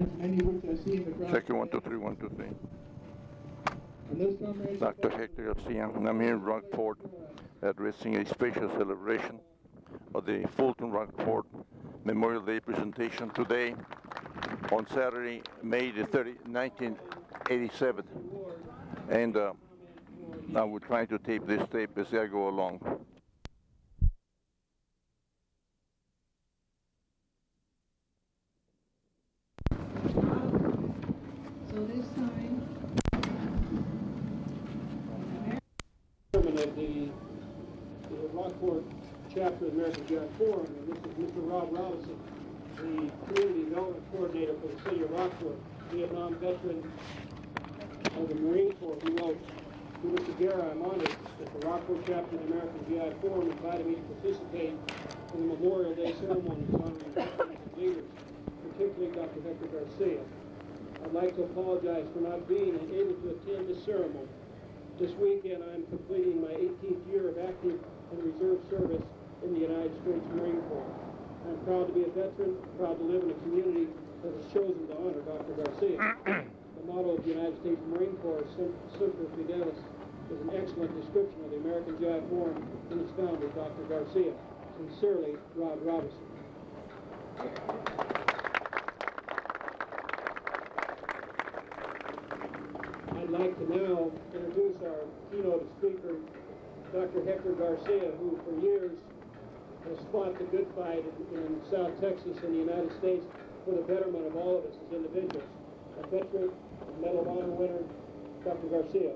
many which I see in the crowd. Checking 1, 2, 3, 1, 2, 3. And those comrades Dr. Hector Garcia, and I'm here in Rockport addressing a special celebration of the Fulton Rockport Memorial Day presentation today on Saturday, May the 30th, 1987. And I will try to tape this tape as I go along. So this time, chairman of the Rockport chapter of the American GI Forum, and this is Mr. Rob Robinson, the community development coordinator for the city of Rockport, Vietnam veteran of the Marine Corps, who wrote, "To Mr. Guerra, I'm honored that the Rockport chapter of the American GI Forum invited me to participate in the Memorial Day ceremonies honoring veterans and leaders, particularly Dr. Hector Garcia. I'd like to apologize for not being able to attend this ceremony. This weekend, I'm completing my 18th year of active and reserve service in the United States Marine Corps. I'm proud to be a veteran, proud to live in a community that has chosen to honor Dr. Garcia. The motto of the United States Marine Corps, Semper Fidelis, is an excellent description of the American GI Forum and its founder, Dr. Garcia. Sincerely, Rob Robinson." I'd like to now introduce our keynote speaker, Dr. Hector Garcia, who for years has fought the good fight in South Texas and the United States for the betterment of all of us as individuals. A veteran, a Medal of Honor winner, Dr. Garcia.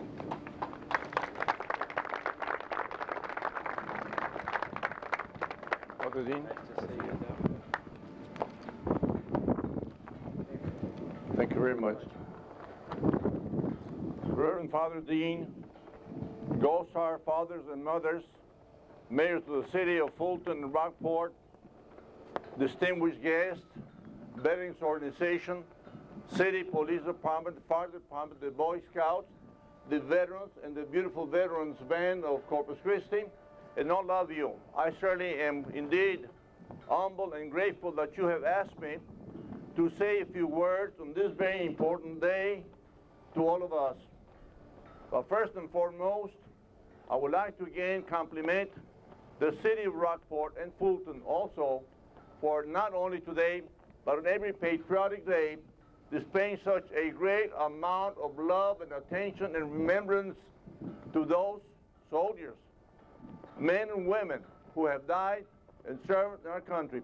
Dr. Dean? Thank you very much. Reverend Father Dean, Ghost Star fathers and mothers, mayors of the city of Fulton and Rockport, distinguished guests, veterans organization, city police department, fire department, the Boy Scouts, the veterans, and the beautiful veterans band of Corpus Christi, and all of you. I certainly am indeed humble and grateful that you have asked me to say a few words on this very important day to all of us. But first and foremost, I would like to again compliment the city of Rockport and Fulton also for not only today, but on every patriotic day, displaying such a great amount of love and attention and remembrance to those soldiers, men and women who have died and served in our country.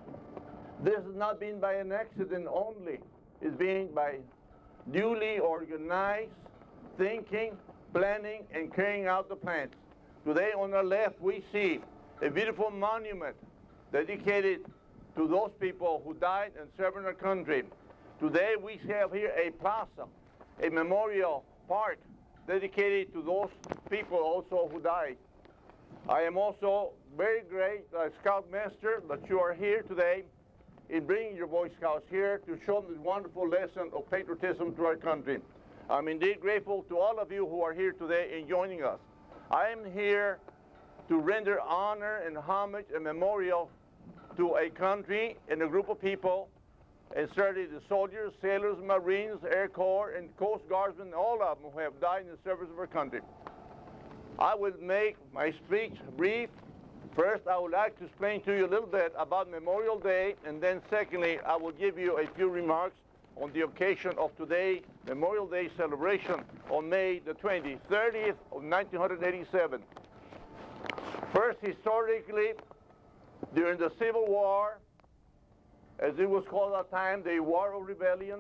This has not been by an accident only. It's been by duly organized thinking, planning, and carrying out the plans. Today on our left, we see a beautiful monument dedicated to those people who died and served in our country. Today we have here a plaza, a memorial park dedicated to those people also who died. I am also very great Scoutmaster that you are here today in bringing your Boy Scouts here to show them this wonderful lesson of patriotism to our country. I'm indeed grateful to all of you who are here today in joining us. I am here to render honor and homage and memorial to a country and a group of people, and certainly the soldiers, sailors, Marines, Air Corps, and Coast Guardsmen, all of them who have died in the service of our country. I will make my speech brief. First, I would like to explain to you a little bit about Memorial Day, and then secondly, I will give you a few remarks on the occasion of today, Memorial Day celebration on May the 30th of 1987. First, historically, during the Civil War, as it was called at the time, the War of Rebellion,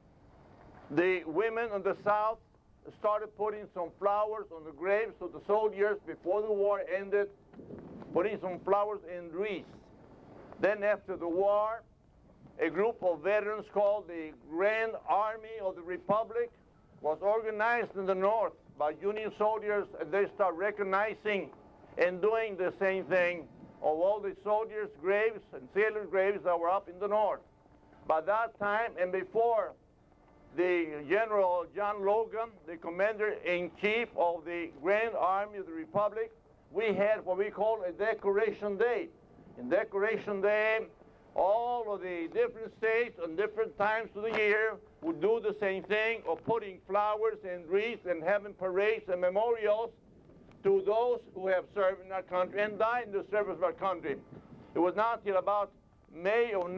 the women in the South started putting some flowers on the graves of the soldiers before the war ended, putting some flowers in wreaths. Then after the war, a group of veterans called the Grand Army of the Republic was organized in the North by Union soldiers, and they start recognizing and doing the same thing of all the soldiers' graves and sailors' graves that were up in the North. By that time, and before the General John Logan, the Commander-in-Chief of the Grand Army of the Republic, we had what we call a Decoration Day. In Decoration Day, all of the different states and different times of the year would do the same thing of putting flowers and wreaths and having parades and memorials to those who have served in our country and died in the service of our country. It was not until about May of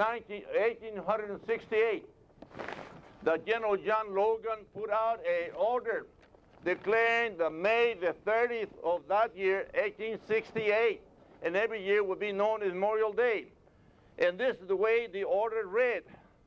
1868 that General John Logan put out an order declaring the May the 30th of that year, 1868, and every year would be known as Memorial Day. And this is the way the order read: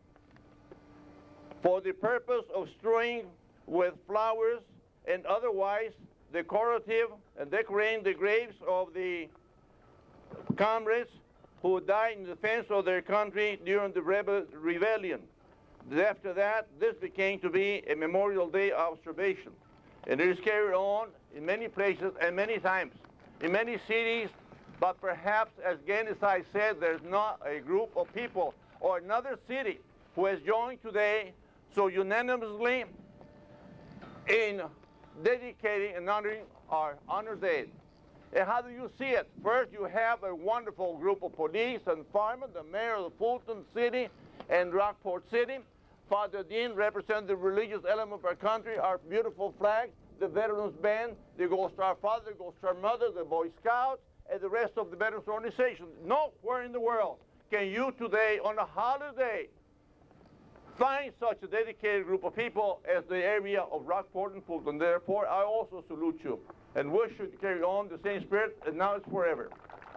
for the purpose of strewing with flowers and otherwise decorative and decorating the graves of the comrades who died in defense of their country during the rebellion. After that, this became to be a Memorial Day observation. And it is carried on in many places and many times, in many cities, but perhaps, as again as I said, there's not a group of people or another city who has joined today so unanimously in dedicating and honoring our honored dead. And how do you see it? First, you have a wonderful group of police and firemen, the mayor of Fulton City and Rockport City. Father Dean represents the religious element of our country, our beautiful flag, the Veterans Band, the Gold Star Father, the Gold Star Mother, the Boy Scouts, and the rest of the Veterans Organization. Nowhere in the world can you today, on a holiday, find such a dedicated group of people as the area of Rockport and Fulton. Therefore, I also salute you and wish you to carry on the same spirit, and now it's forever.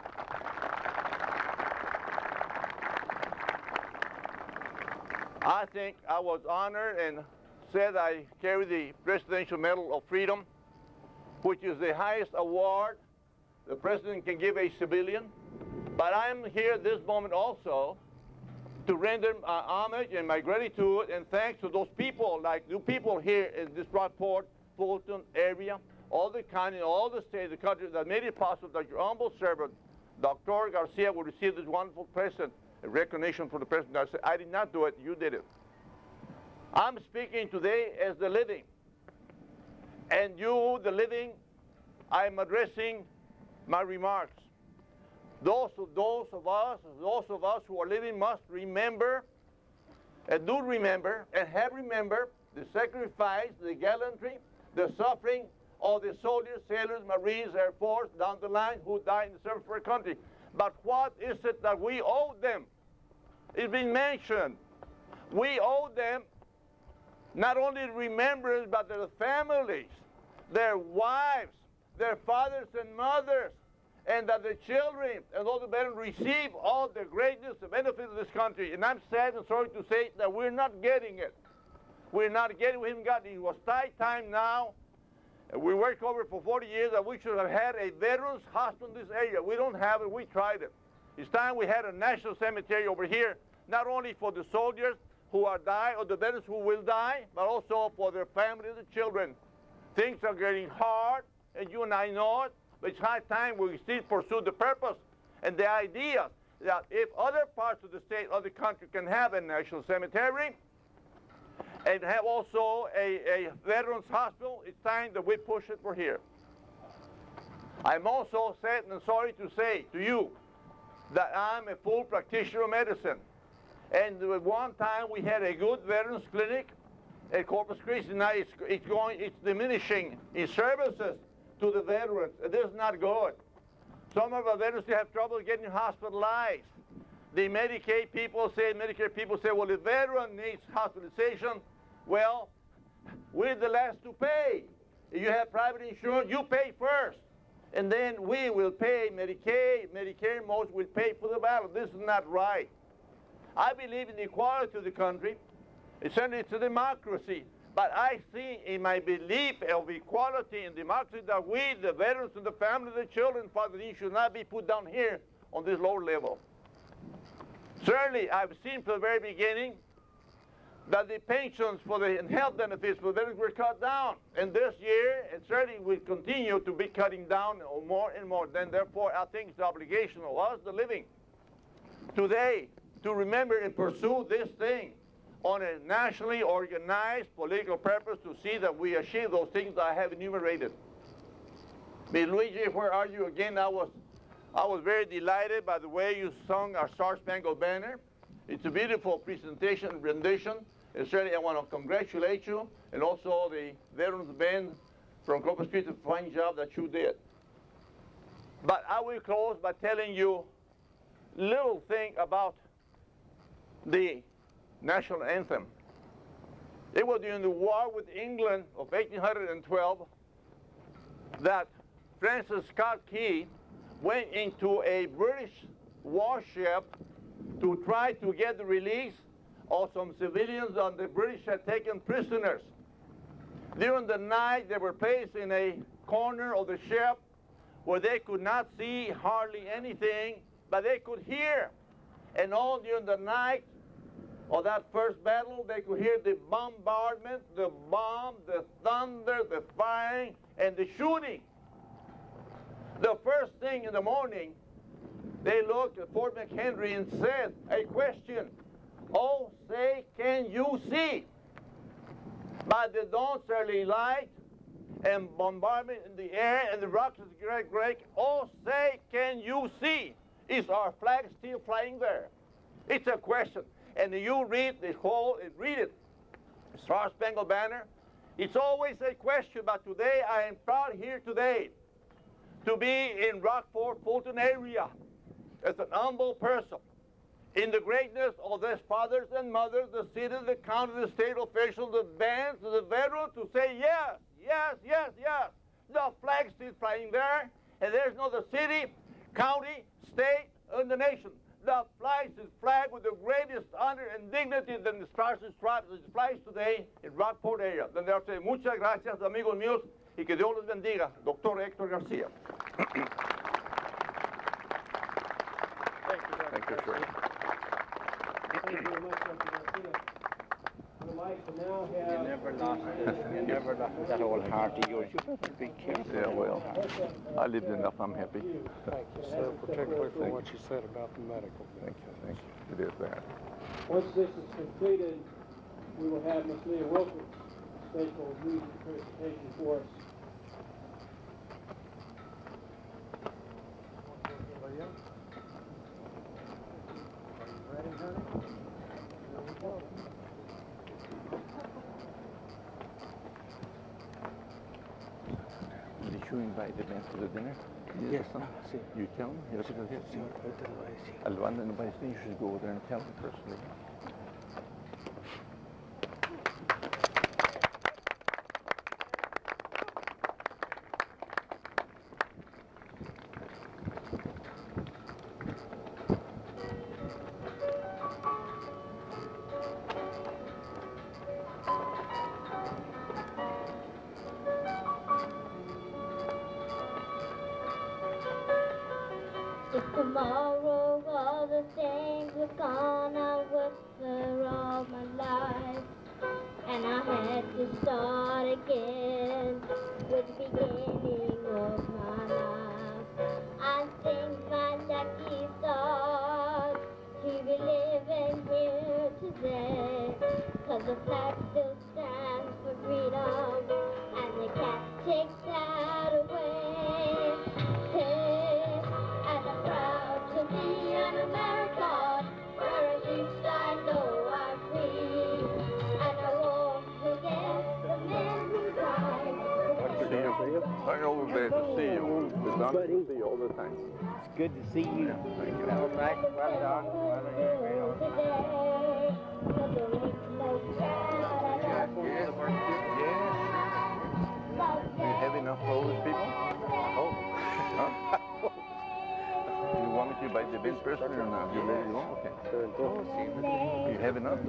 I think I was honored and said I carry the Presidential Medal of Freedom, which is the highest award the President can give a civilian. But I'm here at this moment also to render homage and my gratitude and thanks to those people, like the people here in this Rockport, Fulton area, all the county, all the states, the country, that made it possible that your humble servant, Dr. Garcia, will receive this wonderful present, a recognition from the President Garcia. I did not do it, you did it. I'm speaking today as the living. And you, the living, I'm addressing my remarks. Those of us who are living must remember, and do remember, and have remembered the sacrifice, the gallantry, the suffering of the soldiers, sailors, Marines, Air Force, down the line, who died in the service for our country. But what is it that we owe them? It's been mentioned. We owe them not only remembrance, but their families, their wives, their fathers and mothers, and that the children and all the veterans receive all the greatness, the benefits of this country. And I'm sad and sorry to say that we're not getting it. We're not getting it. We haven't gotten it. It was time now. We worked over for 40 years that we should have had a veterans hospital in this area. We don't have it. We tried it. It's time we had a national cemetery over here, not only for the soldiers who are dying or the veterans who will die, but also for their families and children. Things are getting hard, and you and I know it, but it's high time we still pursue the purpose and the idea that if other parts of the state or the country can have a national cemetery and have also a veterans hospital, it's time that we push it for here. I'm also sad and sorry to say to you that I'm a full practitioner of medicine. And at one time we had a good veterans clinic at Corpus Christi. Now it's diminishing in services to the veterans. This is not good. Some of our veterans have trouble getting hospitalized. The Medicare people say, well, the veteran needs hospitalization. Well, we're the last to pay. If you have private insurance, you pay first. And then we will pay Medicaid, Medicare, most will pay for the battle. This is not right. I believe in the equality of the country. Certainly it's a democracy. But I see in my belief of equality and democracy that we, the veterans and the families, the children, Father Dean, should not be put down here on this lower level. Certainly, I've seen from the very beginning that the pensions for the and health benefits for the veterans were cut down. And this year, it certainly will continue to be cutting down more and more. Then, therefore, I think it's the obligation of us, the living, today, to remember and pursue this thing on a nationally organized political purpose to see that we achieve those things that I have enumerated. Miss Luigi, where are you again? I was I was very delighted by the way you sung our Star-Spangled Banner. It's a beautiful presentation, rendition. And certainly I want to congratulate you and also the Veterans Band from Corpus Christi, a fine job that you did. But I will close by telling you a little thing about the national anthem. It was during the war with England of 1812 that Francis Scott Key went into a British warship to try to get the release of some civilians that the British had taken prisoners. During the night, they were placed in a corner of the ship where they could not see hardly anything, but they could hear. And all during the night of that first battle, they could hear the bombardment, the bomb, the thunder, the firing, and the shooting. The first thing in the morning, they looked at Fort McHenry and said, a question, oh, say, can you see? By the dawn's early light and bombardment in the air and the rockets break, oh, say, can you see? Is our flag still flying there? It's a question. And you read the whole, read it, Star-Spangled Banner. It's always a question, but today I am proud here today to be in Rockport, Fulton area as an humble person in the greatness of these fathers and mothers, the city, the county, the state officials, the bands, the veterans, to say yes, yes, yes, yes. The flag's still flying there, and there's no the city, county, state, and the nation. The flag is flagged with the greatest honor and dignity than the Stars and Stripes that flies today in Rockport area. Donde say muchas gracias, amigos míos, y que Dios los bendiga. Doctor Héctor García. Thank you, sir. Thank you very much, Dr. Garcia. I would like to now have... You never lost that old heart of yours. You better be careful. Yeah, well, I lived enough. I'm happy. Thank you, sir, particularly for what you said about the medical. Thank you. It is that. Once this is completed, we will have Ms. Leah Wilkins state for music presentation for us. Did you invite the band to the dinner? Yes, Sí. You tell them? Yes, go ahead. Sí, ahorita le voy a decir. Al band and nobody you should go there and tell them personally. If tomorrow all the things were gone, I would for all my life. And I had to start again with the beginning of my life. I think my lucky stars to be living here today. 'Cause the flag still stands for freedom, and they can't take that away. Hey, and I'm proud to be an American, where at least I know I'm free. And I won't forget the men who died. I'm always glad to see you. It's honest to see you all the time. It's good to see you. Thank you. Well done. Well done. Well done. You have enough for all these people? Oh. Huh? You want me to buy the best person or not? You ready to go? Okay. You have enough?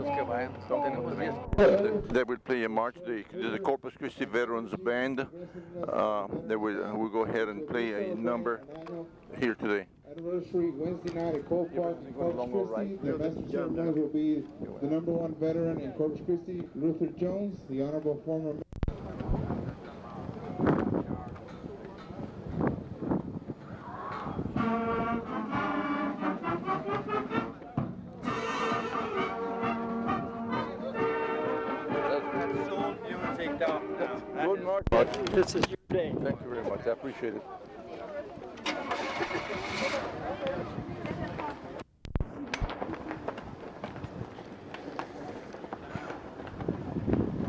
They will play a march, the Corpus Christi Veterans Band. They will go ahead and play a number here today. Anniversary Wednesday night at Cole Park in Corpus Christi. The master ceremony will be the #1 veteran in Corpus Christi, Luther Jones, the honorable former. Good morning. This is your day. Thank you very much. I appreciate it.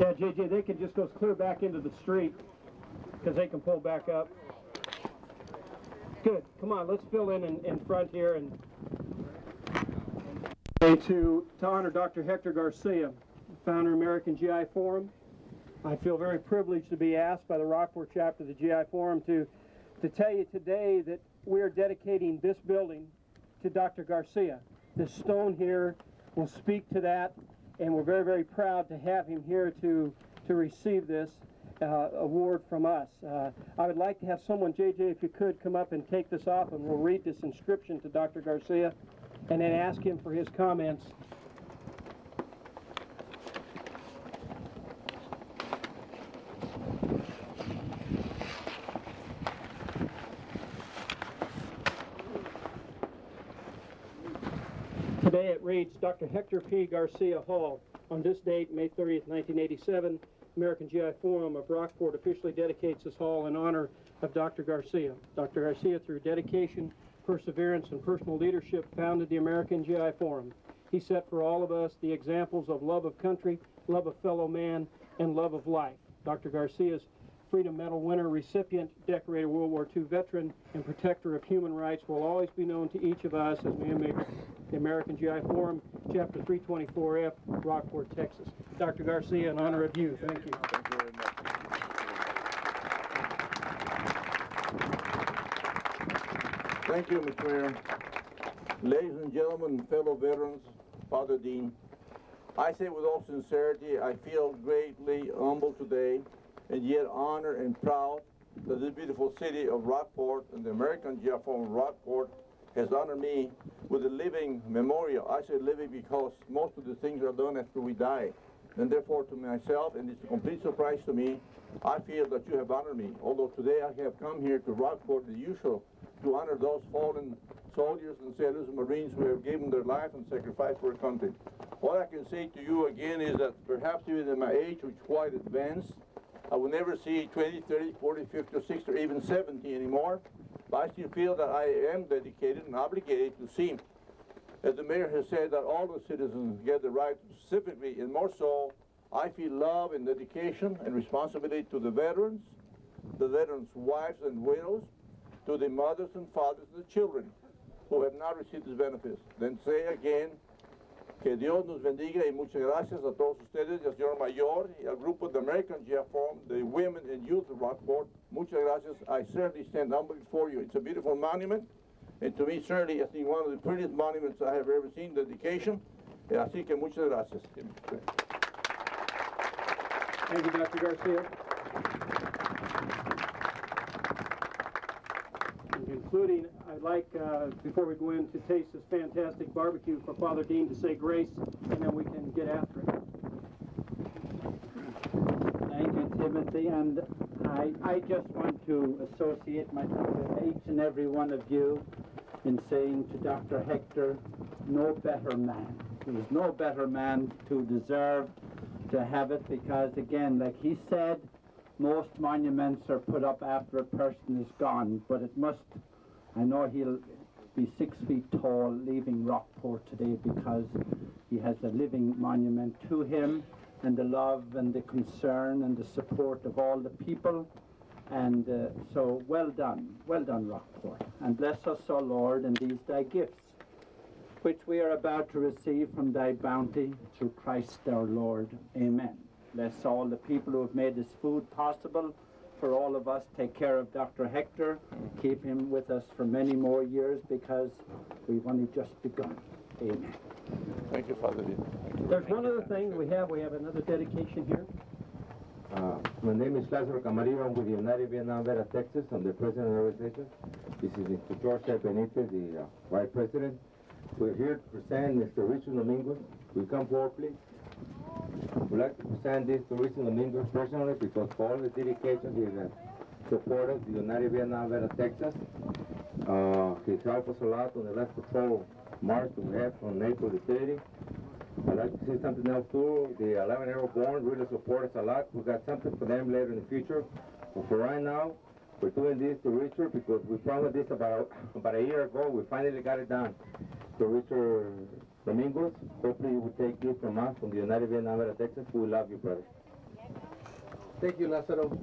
Yeah, JJ, they can just go clear back into the street because they can pull back up. Good. Come on, let's fill in front here and to honor Dr. Hector Garcia, founder of American GI Forum. I feel very privileged to be asked by the Rockport chapter of the GI Forum to tell you today that we are dedicating this building to Dr. Garcia. This stone here will speak to that, and we're very, very proud to have him here to receive this award from us. I would like to have someone, JJ, if you could, come up and take this off, and we'll read this inscription to Dr. Garcia and then ask him for his comments. Today it reads, Dr. Hector P. Garcia Hall. On this date, May 30th, 1987, American GI Forum of Rockport officially dedicates this hall in honor of Dr. Garcia. Dr. Garcia, through dedication, perseverance, and personal leadership, founded the American GI Forum. He set for all of us the examples of love of country, love of fellow man, and love of life. Dr. Garcia's Freedom Medal winner, recipient, decorated World War II veteran, and protector of human rights will always be known to each of us as the American GI Forum, Chapter 324F, Rockport, Texas. Dr. Garcia, in honor of you. Thank you. Thank you very much. Thank you, Mr. Mayor. Ladies and gentlemen, fellow veterans, Father Dean, I say with all sincerity, I feel greatly humbled today and yet honored and proud that this beautiful city of Rockport and the American GI Forum of Rockport has honored me with a living memorial. I say living because most of the things are done after we die. And therefore to myself, and it's a complete surprise to me, I feel that you have honored me. Although today I have come here to Rockport, the usual, to honor those fallen soldiers and sailors and Marines who have given their life and sacrifice for our country. What I can say to you again is that perhaps even at my age, which is quite advanced, I will never see 20, 30, 40, 50, or 60, or even 70 anymore. But I still feel that I am dedicated and obligated to see, as the mayor has said, that all the citizens get the right, specifically, and more so, I feel love and dedication and responsibility to the veterans' wives and widows, to the mothers and fathers and the children who have not received these benefits. Then say again, que Dios nos bendiga y muchas gracias a todos ustedes, y al señor Mayor, y al grupo de American GI Forum, the women and youth of Rockport. Muchas gracias. I certainly stand humble before you. It's a beautiful monument, and to me, certainly, I think one of the prettiest monuments I have ever seen, dedication. Así que muchas gracias. Thank you, Dr. Garcia. In concluding, I'd like, before we go in, to taste this fantastic barbecue for Father Dean to say grace, and then we can get after it. Thank you, Timothy, and I just want to associate myself with each and every one of you in saying to Dr. Hector, no better man. There is no better man to deserve to have it, because again, like he said, most monuments are put up after a person is gone, but it must, I know he'll be 6 feet tall leaving Rockport today because he has a living monument to him, and the love and the concern and the support of all the people. And so well done Rockport, and bless us, O Lord, in these thy gifts, which we are about to receive from thy bounty through Christ our Lord. Amen. Bless all the people who have made this food possible for all of us. Take care of Dr. Hector. Keep him with us for many more years, because we've only just begun. Amen. Thank you, Father Dean. There's one other thing we have another dedication here. My name is Lázaro Camarillo. I'm with the United Vietnam Veterans Texas. I'm the president of the organization. This is Mr. George Benitez, the vice president. We're here to present Mr. Richard Dominguez. Will you come forward, please? We'd like to present this to Richard Dominguez personally, because for all the dedication he has supported the United Vietnam Veterans Texas. He's helped us a lot on the last patrol march that we had from Naples to City. I'd like to say something else too. The 11 Airborne really support us a lot. We've got something for them later in the future. But for right now, we're doing this to Richard because we promised this about a year ago. We finally got it done. So Richard Dominguez, hopefully you will take this from us, from the United Vietnam Veterans Texas. We love you, brother. Thank you, Lázaro.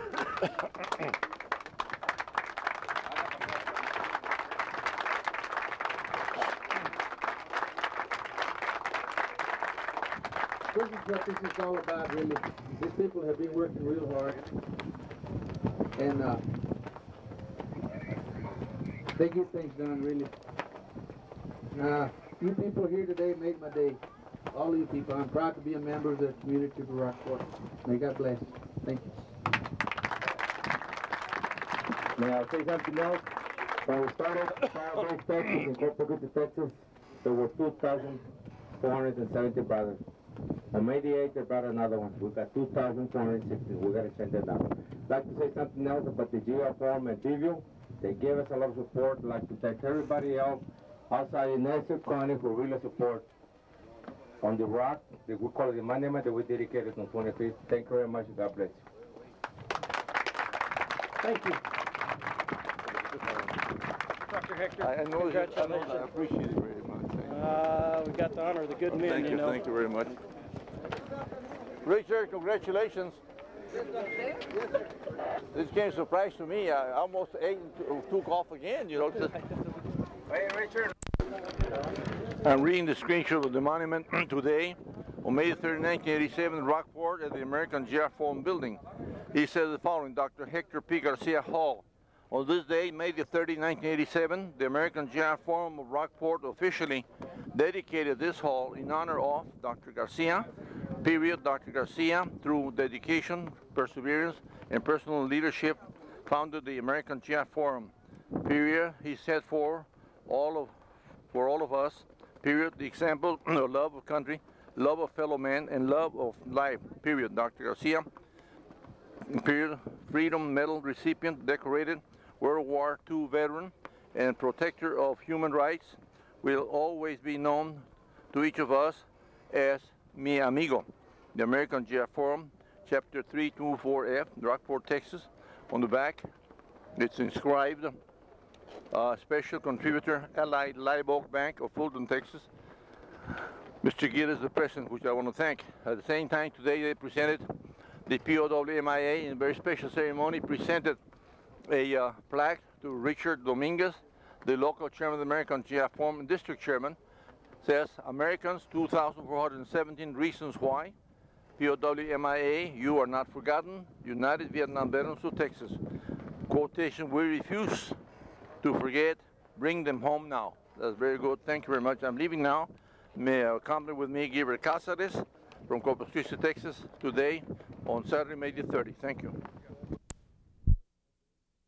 This is what this is all about, really. These people have been working real hard, and they get things done, really. You people here today made my day. All of you people. I'm proud to be a member of the community of Rockport. May God bless. Thank you. May I say something else? When we started Firebase, Texas, in Corpus Christi, Texas, there were 2,470 brothers. On May the 8th, they brought another one. We got 2,460. We got to change that now. I'd like to say something else about the GR Forum and DVU. They gave us a lot of support. I'd like to thank everybody else outside in Nassau County for really support on the rock. We call it the monument that we dedicated on 25th. Thank you very much. God bless you. Thank you. Dr. Hector, I know that. I appreciate it very much. we got the honor of the good men, Thank you. know. Thank you very much. Richard, congratulations. This came as a surprise to me. I almost took off again, you know. Hey, Richard. I'm reading the screenshot of the monument today. On May 3, 1987, Rockport at the American GR Forum building. He says the following: Dr. Hector P. Garcia Hall. On this day, May 30, 1987, the American GR Forum of Rockport officially dedicated this hall in honor of Dr. Garcia. Period. Dr. Garcia, through dedication, perseverance, and personal leadership, founded the American GR Forum. Period. He set for all of us, period, the example of love of country, love of fellow man, and love of life. Period. Dr. Garcia, period, Freedom Medal recipient, decorated World War II veteran, and protector of human rights, will always be known to each of us as mi amigo. The American GR Forum, Chapter 324F, Rockport, Texas. On the back, it's inscribed, Special Contributor, Allied Live Oak Bank of Fulton, Texas. Mr. Gill is the president, which I want to thank. At the same time, today they presented the POWMIA in a very special ceremony, presented a plaque to Richard Dominguez, the local chairman of the American GR Forum and district chairman. Says, Americans, 2,417 reasons why. POWMIA, you are not forgotten. United Vietnam Veterans of Texas. Quotation, we refuse to forget, bring them home now. That's very good. Thank you very much. I'm leaving now. May accompany with me Gabriel Cáceres from Corpus Christi, Texas, today on Saturday, May the 30th. Thank you.